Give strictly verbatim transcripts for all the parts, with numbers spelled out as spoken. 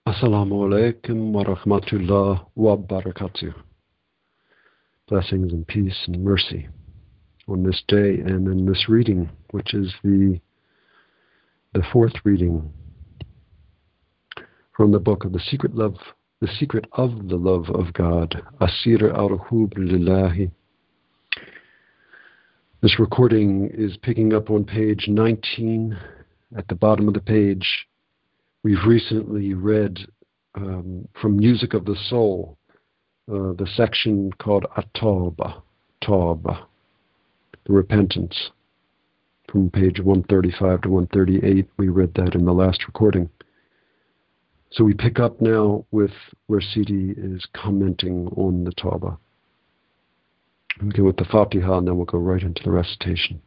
Assalamu alaikum wa rahmatullah wa barakatuh. Blessings and peace and mercy on this day and in this reading, which is the the fourth reading from the book of the secret love, the secret of the love of God, Asir al-Hub Lillahi. This recording is picking up on page nineteen. At the bottom of the page, we've recently read um, from Music of the Soul, uh, the section called At-Tawbah, Tawbah, the repentance. From page one thirty-five to one thirty-eight, we read that in the last recording. So we pick up now with where Sidi is commenting on the Tawbah. We'll begin with the Fatiha and then we'll go right into the recitation.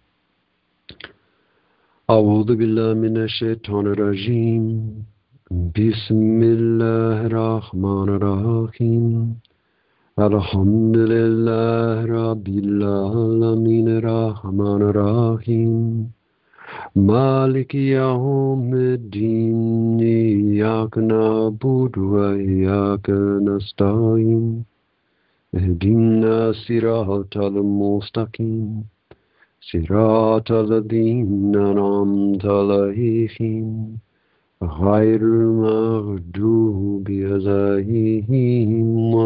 A'udhu billahi minash shaitanir rajim. Bismillahir rahmanir rahim. Alhamdulillahi rabbil alamin rahmanir rahim. Maliki yawmiddin. Iyyaka na'budu wa iyyaka nasta'in. Ihdina siratal mustaqim. Siratal ladzina an'amta alayhim. Ghayril maghdubi alayhim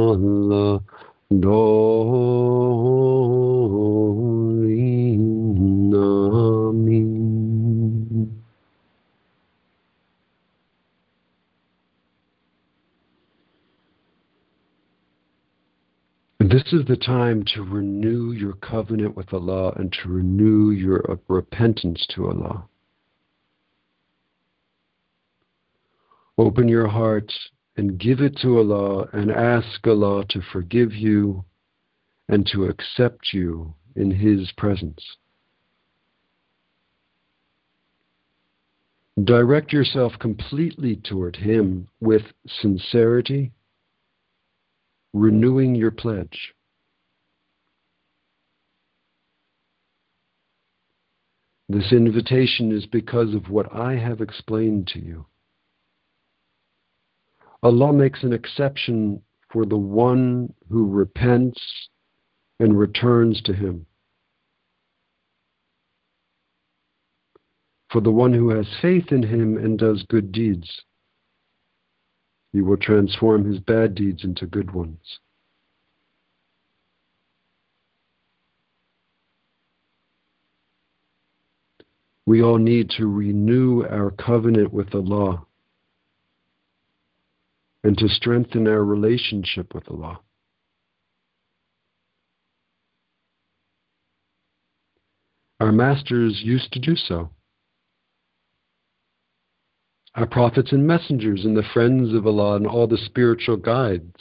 waladdallin. Amin. This is the time to renew your covenant with Allah and to renew your repentance to Allah. Open your heart and give it to Allah and ask Allah to forgive you and to accept you in His presence. Direct yourself completely toward Him with sincerity, renewing your pledge. This invitation is because of what I have explained to you. Allah makes an exception for the one who repents and returns to Him. For the one who has faith in Him and does good deeds, He will transform his bad deeds into good ones. We all need to renew our covenant with Allah and to strengthen our relationship with Allah. Our masters used to do so. Our prophets and messengers and the friends of Allah and all the spiritual guides,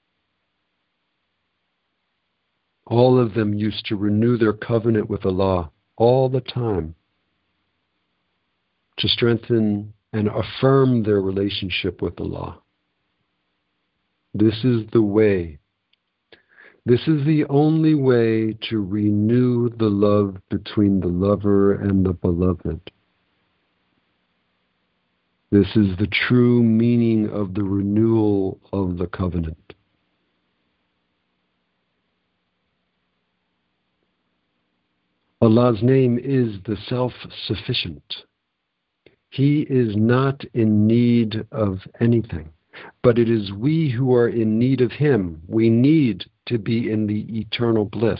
all of them used to renew their covenant with Allah all the time to strengthen and affirm their relationship with Allah. This is the way. This is the only way to renew the love between the lover and the beloved. This is the true meaning of the renewal of the covenant. Allah's name is the self-sufficient. He is not in need of anything, but it is we who are in need of Him. We need to be in the eternal bliss.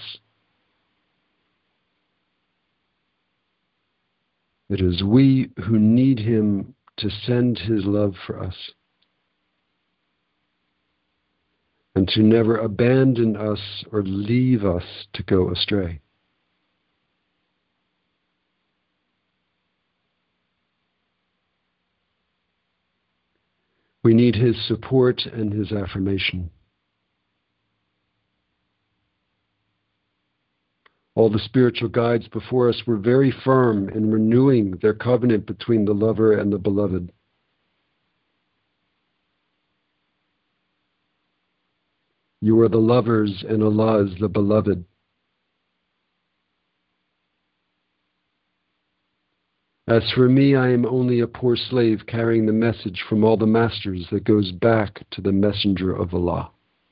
It is we who need Him to send His love for us and to never abandon us or leave us to go astray. We need His support and His affirmation. All the spiritual guides before us were very firm in renewing their covenant between the lover and the beloved. You are the lovers and Allah is the beloved. As for me, I am only a poor slave carrying the message from all the masters that goes back to the messenger of Allah.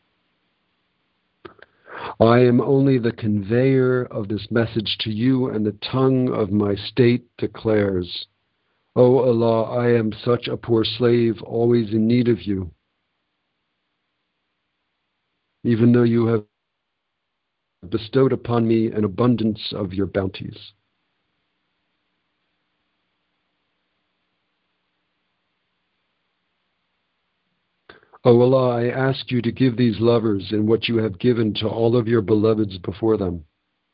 I am only the conveyor of this message to you, and the tongue of my state declares, O Allah, I am such a poor slave, always in need of you, even though you have bestowed upon me an abundance of your bounties. O Allah, I ask you to give these lovers in what you have given to all of your beloveds before them.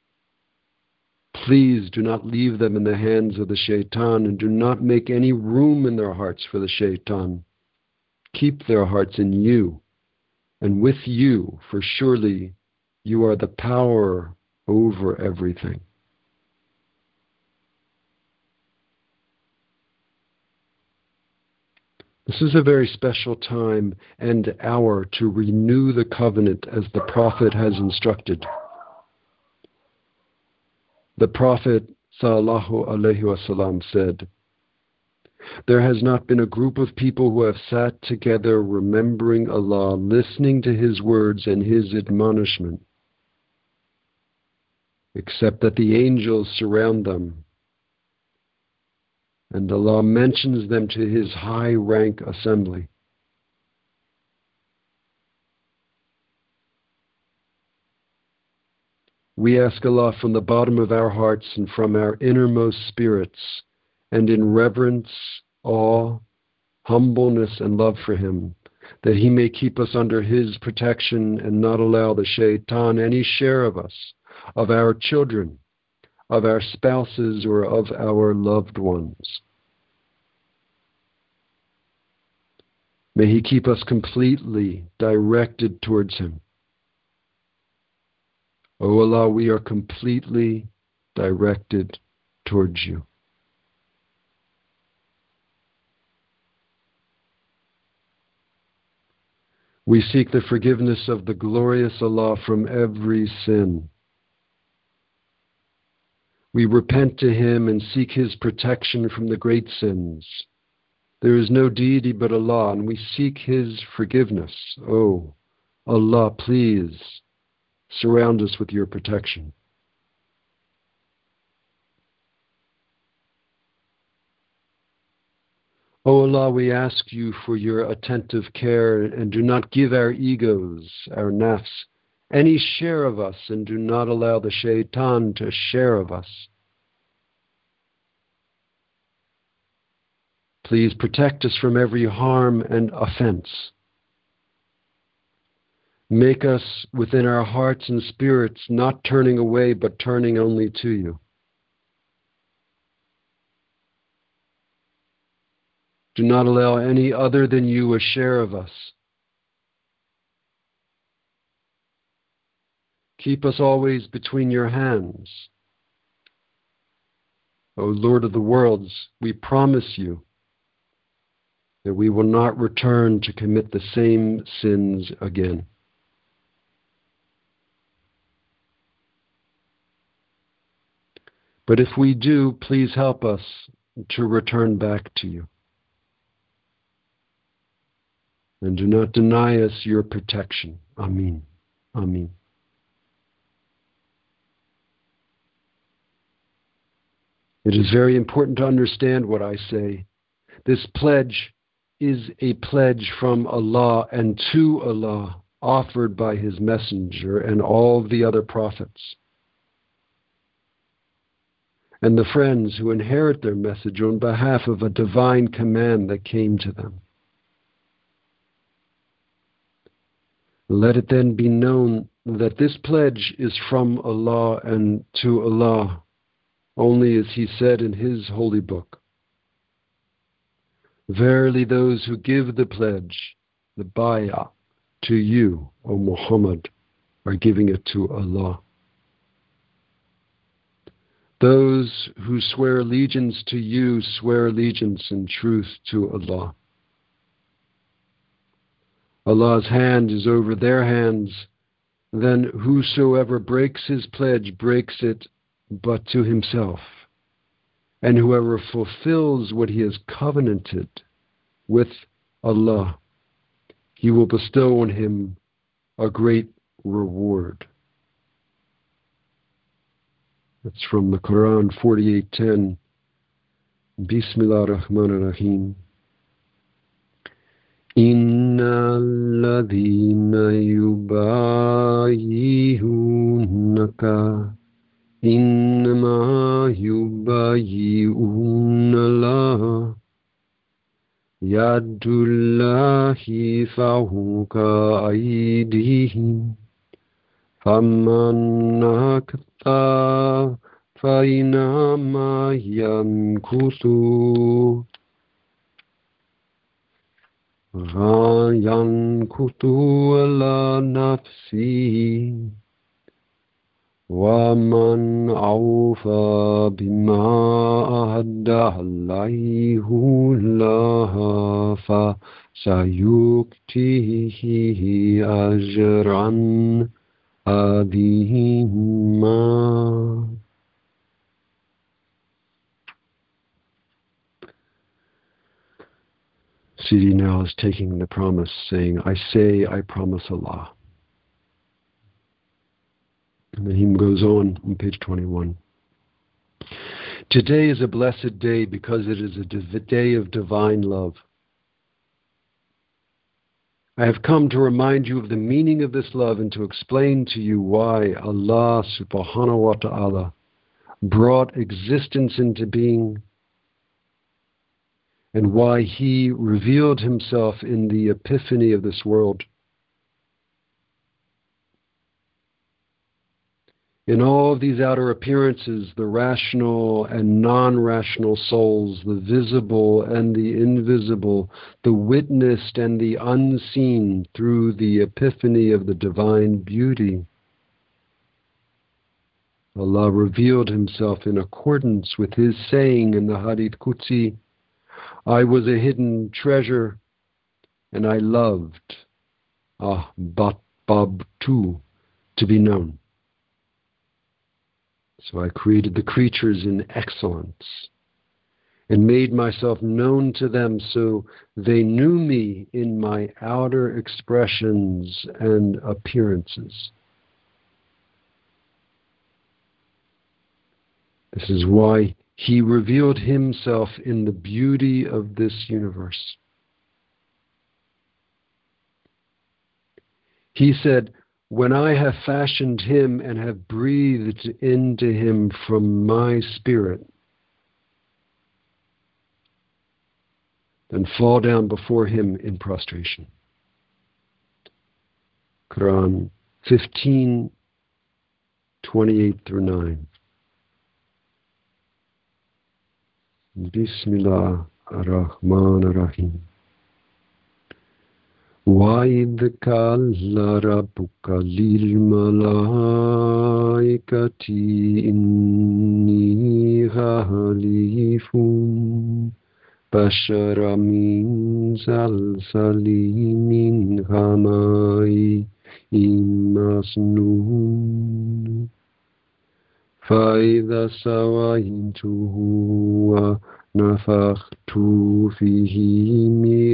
Please do not leave them in the hands of the shaitan, and do not make any room in their hearts for the shaitan. Keep their hearts in you, and with you, for surely you are the power over everything. This is a very special time and hour to renew the covenant as the Prophet has instructed. The Prophet sallallahu alaihi wasallam said, there has not been a group of people who have sat together remembering Allah, listening to His words and His admonishment, except that the angels surround them, and Allah mentions them to His high rank assembly. We ask Allah from the bottom of our hearts and from our innermost spirits, and in reverence, awe, humbleness, and love for Him, that He may keep us under His protection and not allow the shaitan any share of us, of our children, of our spouses, or of our loved ones. May He keep us completely directed towards Him. O Allah, we are completely directed towards you. We seek the forgiveness of the glorious Allah from every sin. We repent to Him and seek His protection from the great sins. There is no deity but Allah, and we seek His forgiveness. Oh, Allah, please surround us with your protection. O Allah, we ask you for your attentive care, and do not give our egos, our nafs, any share of us, and do not allow the shaitan to share of us. Please protect us from every harm and offense. Make us within our hearts and spirits not turning away, but turning only to you. Do not allow any other than you a share of us. Keep us always between your hands. O Lord of the worlds, we promise you that we will not return to commit the same sins again. But if we do, please help us to return back to you. And do not deny us your protection. Ameen. Ameen. It is very important to understand what I say. This pledge is a pledge from Allah and to Allah, offered by His messenger and all the other prophets, and the friends who inherit their message on behalf of a divine command that came to them. Let it then be known that this pledge is from Allah and to Allah, only as He said in His holy book. Verily those who give the pledge, the bay'ah, to you, O Muhammad, are giving it to Allah. Those who swear allegiance to you swear allegiance in truth to Allah. Allah's hand is over their hands. Then whosoever breaks his pledge breaks it but to himself. And whoever fulfills what he has covenanted with Allah, he will bestow on him a great reward. That's from the Quran forty-eight ten. Bismillah ar-Rahman ar-Rahim. Inna alladhina yubayyihunaka innama yubayyihuna Allah yadullahi fawqa aydihim faman nakatha فَإِنَّمَا يَنكُثُ يَنكُثُ عَلَى نَفْسِهِ وَمَنْ أَوْفَى بِمَا عَهَدَ عَلَيْهِ اللَّهُ فَسَيُؤْتِيهِ أَجْرًا عَظِيمًا. Sidi now is taking the promise, saying, I say, I promise Allah. And the hymn goes on on page twenty-one. Today is a blessed day because it is a day of divine love. I have come to remind you of the meaning of this love and to explain to you why Allah subhanahu wa ta'ala brought existence into being and why he revealed himself in the epiphany of this world. In all of these outer appearances, the rational and non-rational souls, the visible and the invisible, the witnessed and the unseen through the epiphany of the divine beauty, Allah revealed himself in accordance with his saying in the Hadith Qudsi, I was a hidden treasure, and I loved, ah, but Bab too, to be known. So I created the creatures in excellence, and made myself known to them so they knew me in my outer expressions and appearances. This is why he revealed himself in the beauty of this universe. He said, when I have fashioned him and have breathed into him from my spirit, then fall down before him in prostration. Quran fifteen, twenty-eight through nine. Bismillah ar-Rahman ar-Rahim. وَإِذْ قَالَ رَبُّكَ لِلْمَلَائِكَةِ إِنِّي خَالِقٌ بَشَرًا مِنْ صَلْصَالٍ مِنْ حَمَإٍ مَسْنُونٍ فَإِذَا سَوَيْتُهُ وَنَفَخْتُ فِيهِ مِنْ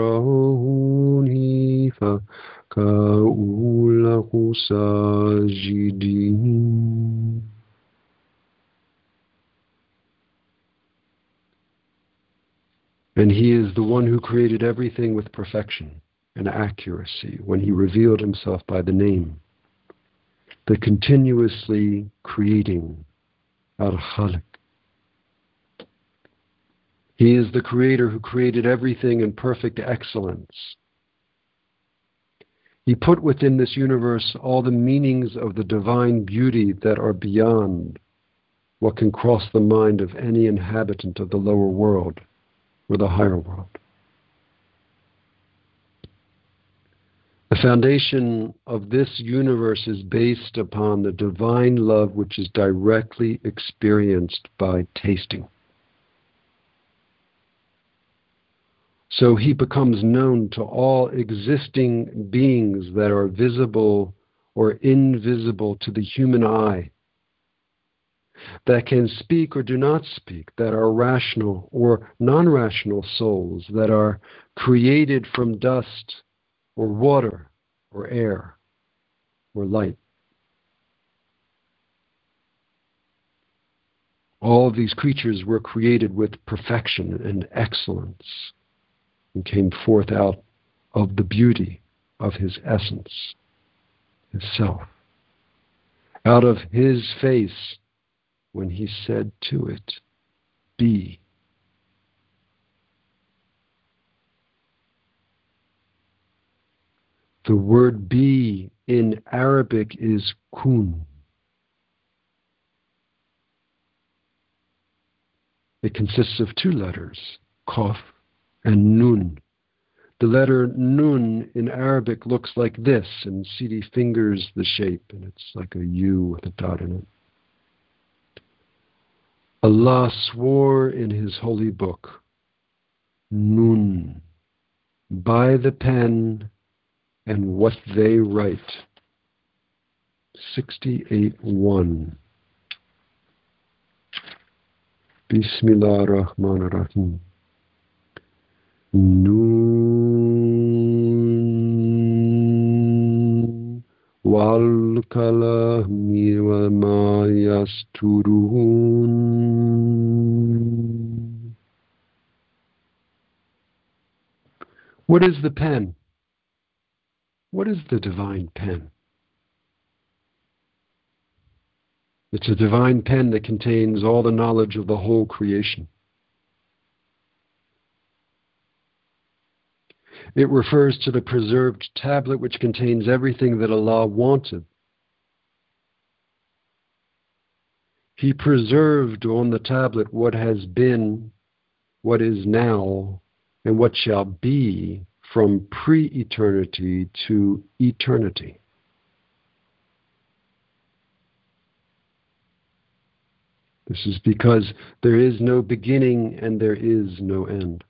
رُوحِي فَقَعُوا لَهُ سَاجِدِينَ. And he is the one who created everything with perfection and accuracy when he revealed himself by the name, the continuously creating Al-Khaliq. He is the creator who created everything in perfect excellence. He put within this universe all the meanings of the divine beauty that are beyond what can cross the mind of any inhabitant of the lower world or the higher world. The foundation of this universe is based upon the divine love which is directly experienced by tasting. So he becomes known to all existing beings that are visible or invisible to the human eye. that can speak or do not speak, that are rational or non-rational souls, that are created from dust or water or air or light. All of these creatures were created with perfection and excellence and came forth out of the beauty of his essence, his self, out of his face when he said to it, be. The word be in Arabic is kun. It consists of two letters, Qaf and Nun. The letter Nun in Arabic looks like this, and Sidi fingers the shape, and it's like a U with a dot in it. Allah swore in his holy book, Nun, by the pen and what they write. sixty-eight one. Bismillah ar-Rahman ar-Rahim. Nun wal kalami wa ma yasturun. What is the pen? What is the divine pen? It's a divine pen that contains all the knowledge of the whole creation. It refers to the preserved tablet which contains everything that Allah wanted. He preserved on the tablet what has been, what is now, and what shall be from pre-eternity to eternity. This is because there is no beginning and there is no end.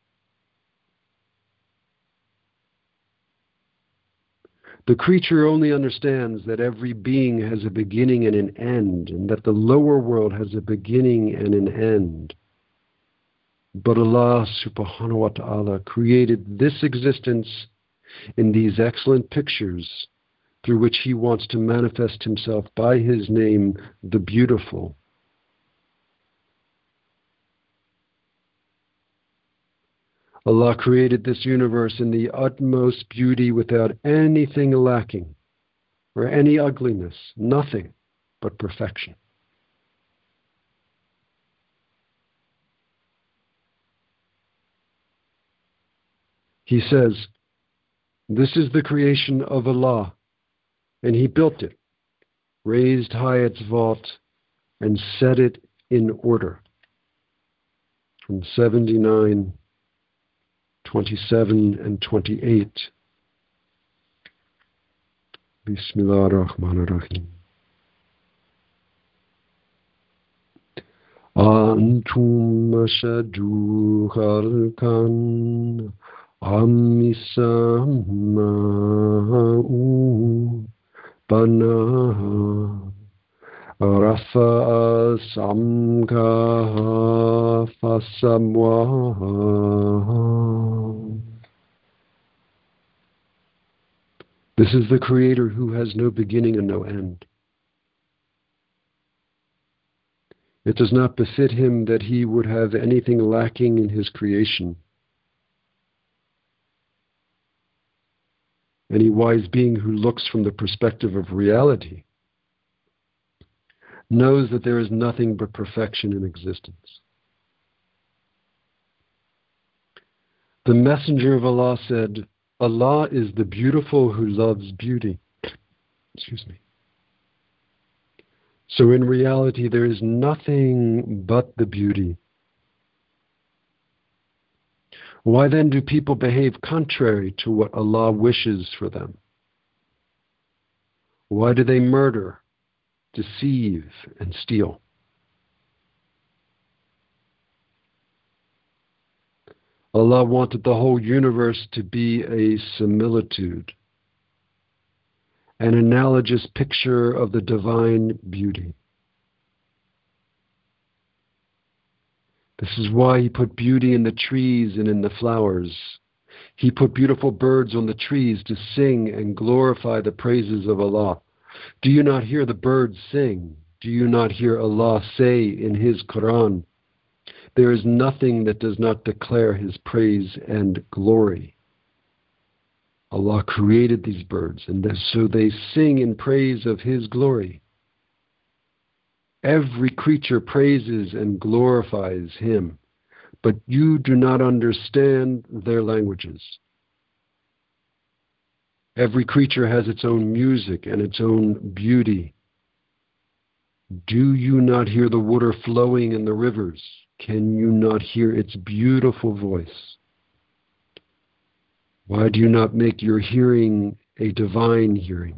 The creature only understands that every being has a beginning and an end, and that the lower world has a beginning and an end. But Allah subhanahu wa ta'ala created this existence in these excellent pictures through which He wants to manifest Himself by His name, the Beautiful. Allah created this universe in the utmost beauty without anything lacking or any ugliness, nothing but perfection. He says, this is the creation of Allah, and He built it, raised high its vault, and set it in order. From seventy-nine, twenty-seven, and twenty-eight. Bismillah ar-Rahman ar-Rahim. Antum ashadu khalqan am sama'u banaha rafa'a samkaha fasamwaha. This is the Creator who has no beginning and no end. It does not befit Him that He would have anything lacking in His creation. Any wise being who looks from the perspective of reality knows that there is nothing but perfection in existence. The Messenger of Allah said, Allah is the beautiful who loves beauty. Excuse me. So in reality, there is nothing but the beauty. Why then do people behave contrary to what Allah wishes for them? Why do they murder, deceive, and steal? Allah wanted the whole universe to be a similitude, an analogous picture of the divine beauty. This is why he put beauty in the trees and in the flowers. He put beautiful birds on the trees to sing and glorify the praises of Allah. Do you not hear the birds sing? Do you not hear Allah say in His Quran, there is nothing that does not declare His praise and glory. Allah created these birds, and so they sing in praise of His glory. Every creature praises and glorifies Him, but you do not understand their languages. Every creature has its own music and its own beauty. Do you not hear the water flowing in the rivers? Can you not hear its beautiful voice? Why do you not make your hearing a divine hearing?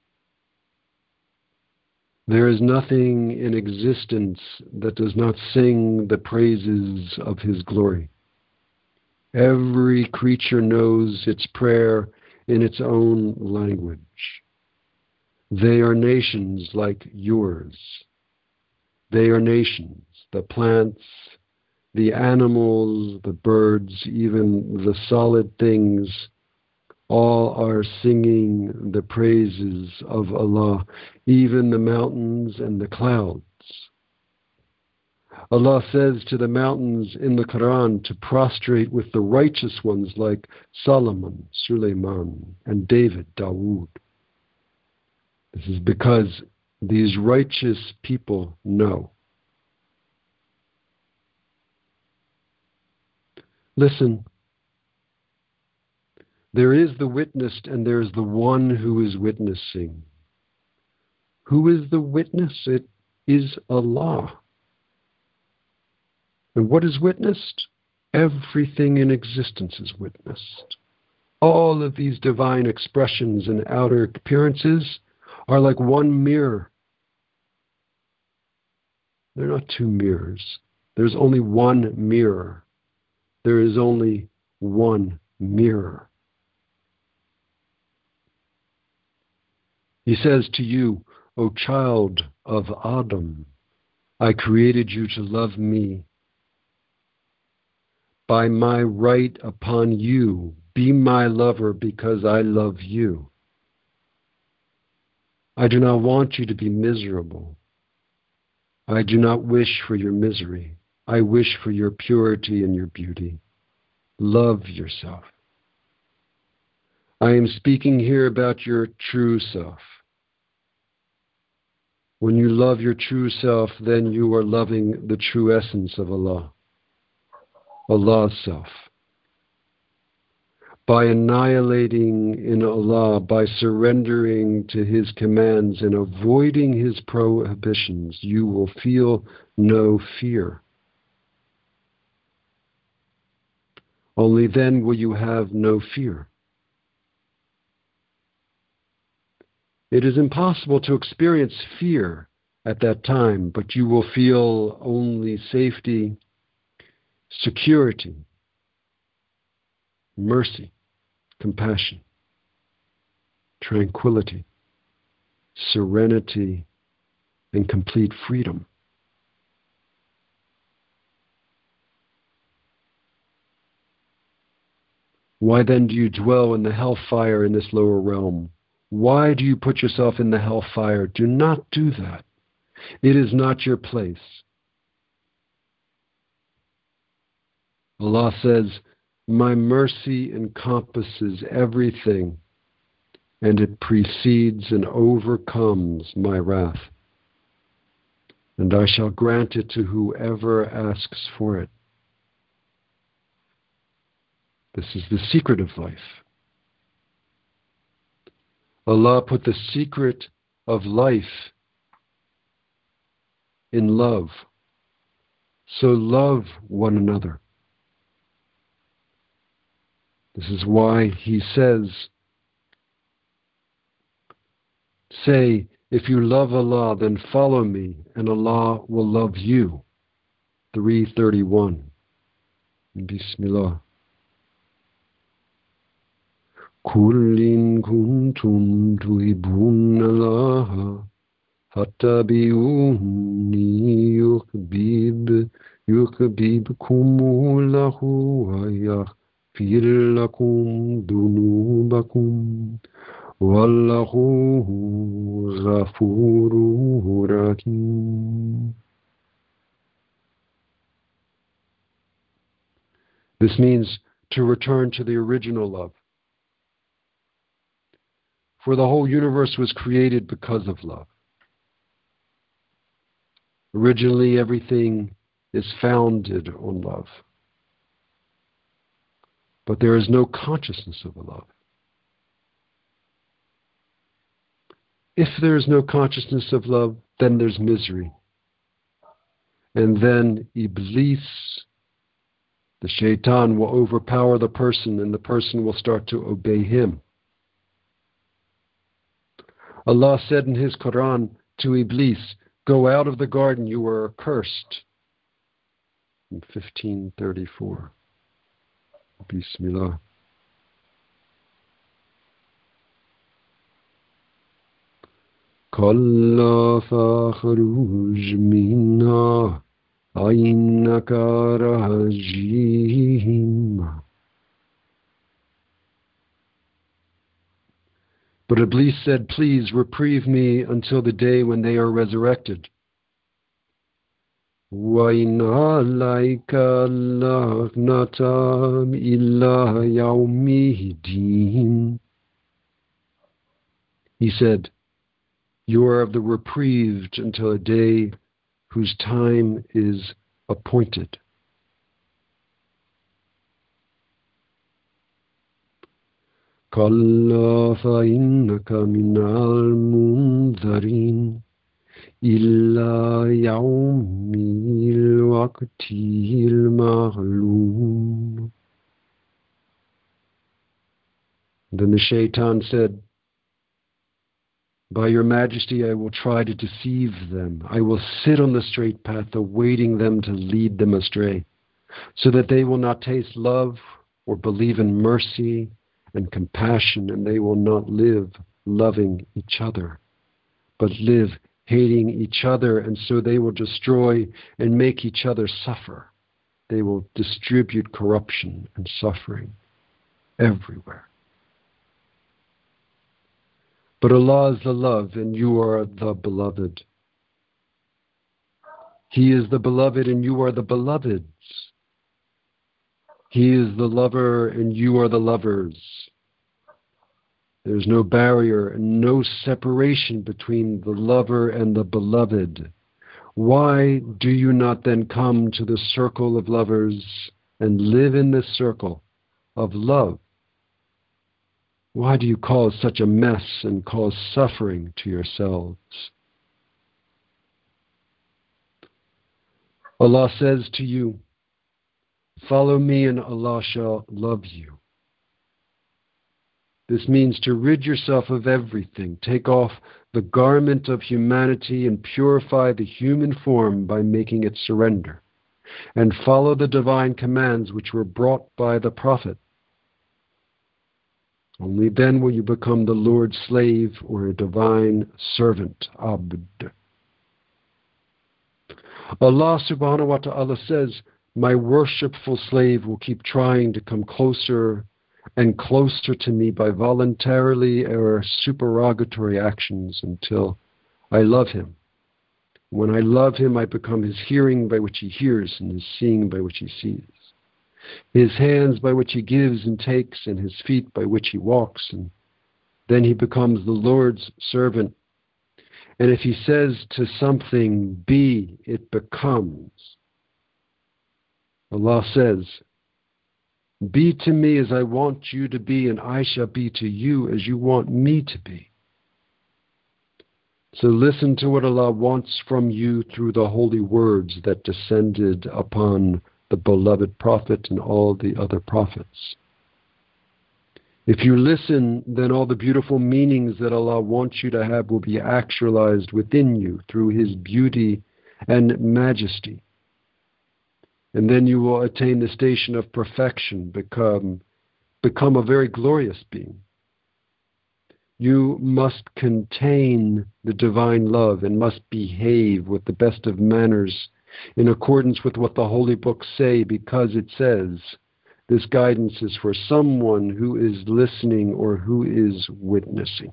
There is nothing in existence that does not sing the praises of His glory. Every creature knows its prayer in its own language. They are nations like yours. They are nations, the plants, the animals, the birds, even the solid things, all are singing the praises of Allah, even the mountains and the clouds. Allah says to the mountains in the Quran to prostrate with the righteous ones like Solomon, Suleiman, and David, Dawood. This is because these righteous people know. Listen, there is the witnessed and there is the one who is witnessing. Who is the witness? It is Allah. And what is witnessed? Everything in existence is witnessed. All of these divine expressions and outer appearances are like one mirror. They're not two mirrors. There's only one mirror. There is only one mirror. He says to you, O child of Adam, I created you to love me. By my right upon you, be my lover because I love you. I do not want you to be miserable. I do not wish for your misery. I wish for your purity and your beauty. Love yourself. I am speaking here about your true self. When you love your true self, then you are loving the true essence of Allah, Allah's self. By annihilating in Allah, by surrendering to His commands and avoiding His prohibitions, you will feel no fear. Only then will you have no fear. It is impossible to experience fear at that time, but you will feel only safety, security, mercy, compassion, tranquility, serenity, and complete freedom. Why then do you dwell in the hellfire in this lower realm? Why do you put yourself in the hellfire? Do not do that. It is not your place. Allah says, my mercy encompasses everything, and it precedes and overcomes my wrath. And I shall grant it to whoever asks for it. This is the secret of life. Allah put the secret of life in love. So love one another. This is why He says, say, if you love Allah, then follow me, and Allah will love you. three thirty-one. Bismillah. قُلْ إِن كُنتُمْ تُحِبُّونَ اللَّهَ فَاتَّبِعُونِي يُحْبِبْكُمُ يُحْبِبْكُمُ اللَّهُ وَيَغْفِرْ لَكُمْ ذُنُوبَكُمْ وَاللَّهُ غَفُورٌ رَحِيمٌ. This means to return to the original love. For the whole universe was created because of love. Originally, everything is founded on love. But there is no consciousness of a love. If there is no consciousness of love, then there's misery. And then Iblis, the shaitan, will overpower the person, and the person will start to obey him. Allah said in his Quran to Iblis, "Go out of the garden, you are accursed." In fifteen thirty-four. Bismillah. Kalla fakhruj minna ainnaka rajim. But Iblis said, "Please reprieve me until the day when they are resurrected." وَإِنَّ عَلَيْكَ اللَّعْنَةَ إِلَّا يَوْمِ الدِّينِ. He said, "You are of the reprieved until a day whose time is appointed." كَلَّا فَإِنَّكَ مِنَ الْمُنذَرِينَ إِلَّا يَوْمِ الْوَقْتِ الْمَعْلُومِ. Then the shaitan said, "By your majesty, I will try to deceive them. I will sit on the straight path, awaiting them to lead them astray, so that they will not taste love or believe in mercy and compassion, and they will not live loving each other, but live hating each other, and so they will destroy and make each other suffer. They will distribute corruption and suffering everywhere." But Allah is the love, and you are the beloved. He is the beloved, and you are the beloveds. He is the lover, and you are the lovers. There's no barrier and no separation between the lover and the beloved. Why do you not then come to the circle of lovers and live in this circle of love? Why do you cause such a mess and cause suffering to yourselves? Allah says to you, "Follow me and Allah shall love you." This means to rid yourself of everything. Take off the garment of humanity and purify the human form by making it surrender. And follow the divine commands which were brought by the Prophet. Only then will you become the Lord's slave or a divine servant, Abd. Allah subhanahu wa ta'ala says, "My worshipful slave will keep trying to come closer and closer to me by voluntarily or supererogatory actions until I love him. When I love him, I become his hearing by which he hears and his seeing by which he sees, his hands by which he gives and takes, and his feet by which he walks, and then he becomes the Lord's servant. And if he says to something, 'Be,' it becomes." Allah says, "Be to me as I want you to be, and I shall be to you as you want me to be." So listen to what Allah wants from you through the holy words that descended upon the beloved Prophet and all the other prophets. If you listen, then all the beautiful meanings that Allah wants you to have will be actualized within you through His beauty and majesty. And then you will attain the station of perfection, become, become a very glorious being. You must contain the divine love and must behave with the best of manners in accordance with what the holy books say, because it says this guidance is for someone who is listening or who is witnessing.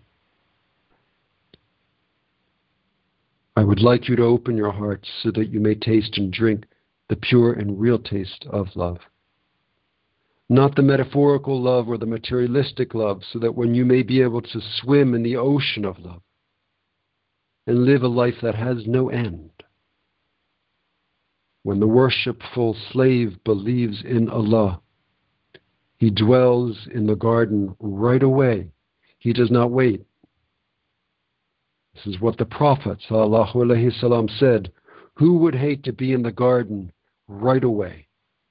I would like you to open your hearts so that you may taste and drink the pure and real taste of love. Not the metaphorical love or the materialistic love, so that when you may be able to swim in the ocean of love and live a life that has no end. When the worshipful slave believes in Allah, he dwells in the garden right away. He does not wait. This is what the Prophet ﷺ said. Who would hate to be in the garden right away?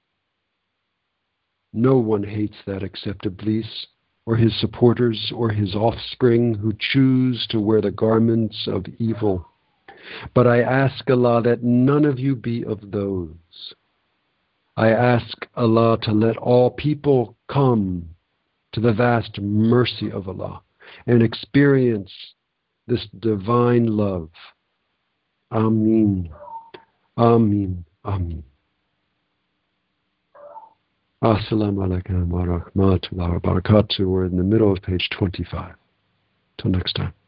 No one hates that except Iblis or his supporters or his offspring who choose to wear the garments of evil. But I ask Allah that none of you be of those. I ask Allah to let all people come to the vast mercy of Allah and experience this divine love. Ameen. Ameen. Ameen. Assalamu alaikum wa rahmatullahi wa barakatuh. We're in the middle of page twenty-five. Till next time.